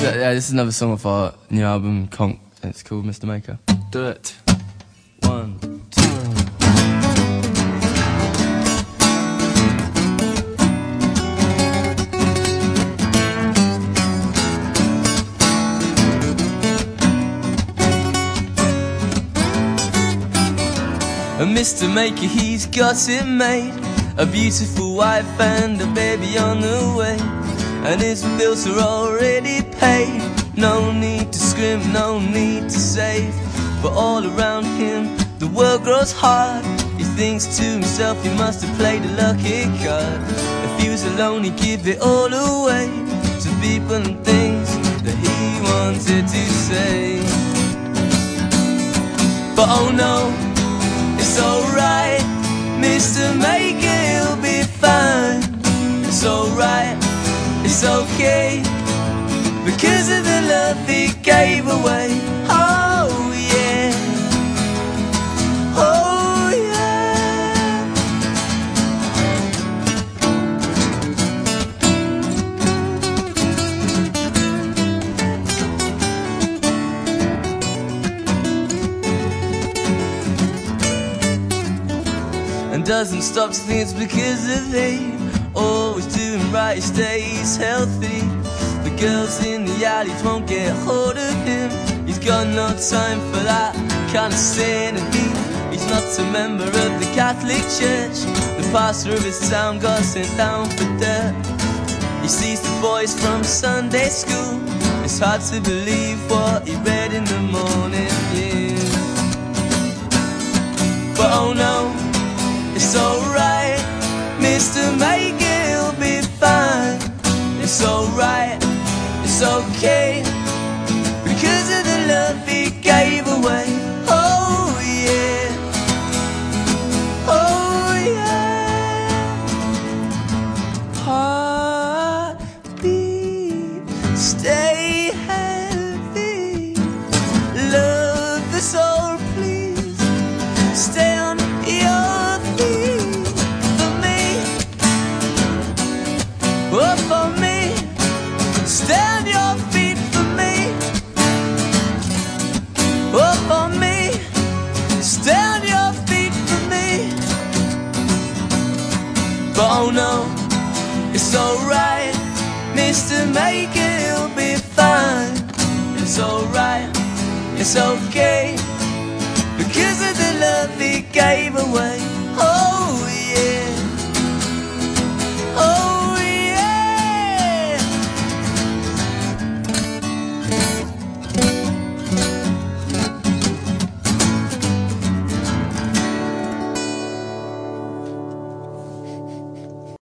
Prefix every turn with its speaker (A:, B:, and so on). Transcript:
A: Yeah, this is another song off our new album, Conk. It's called Mr. Maker. Do it. 1, 2. And Mr. Maker, he's got it made. A beautiful wife and a baby on the way. And his bills are already paid. No need to scrimp, no need to save. But all around him, the world grows hard. He thinks to himself he must have played a lucky card. If he was alone, he'd give it all away to people and things that he wanted to say. But oh no, it's alright, Mr. Maker, he'll be fine. It's alright, it's okay, because of the love he gave away. Oh yeah, oh yeah. And doesn't stop to think it's because of him. Always doing right, he stays healthy. The girls in the alleys won't get hold of him. He's got no time for that kind of sin. And he's not a member of the Catholic Church. The pastor of his town got sent down for dirt. He sees the boys from Sunday school. It's hard to believe what he read in the morning news. But oh no, it's alright, Mr. Maker, he'll be fine. It's alright, it's okay, because of the love he gave away. Oh yeah, oh yeah. Heartbeat, stay healthy. Love the soul, please. Stay on your feet for me. Oh, for me. Stay on your feet for me. Oh, for me. Stay on your feet for me. But oh no, it's alright, Mr. Maker, he'll be fine. It's alright, it's okay, because of the love he gave away.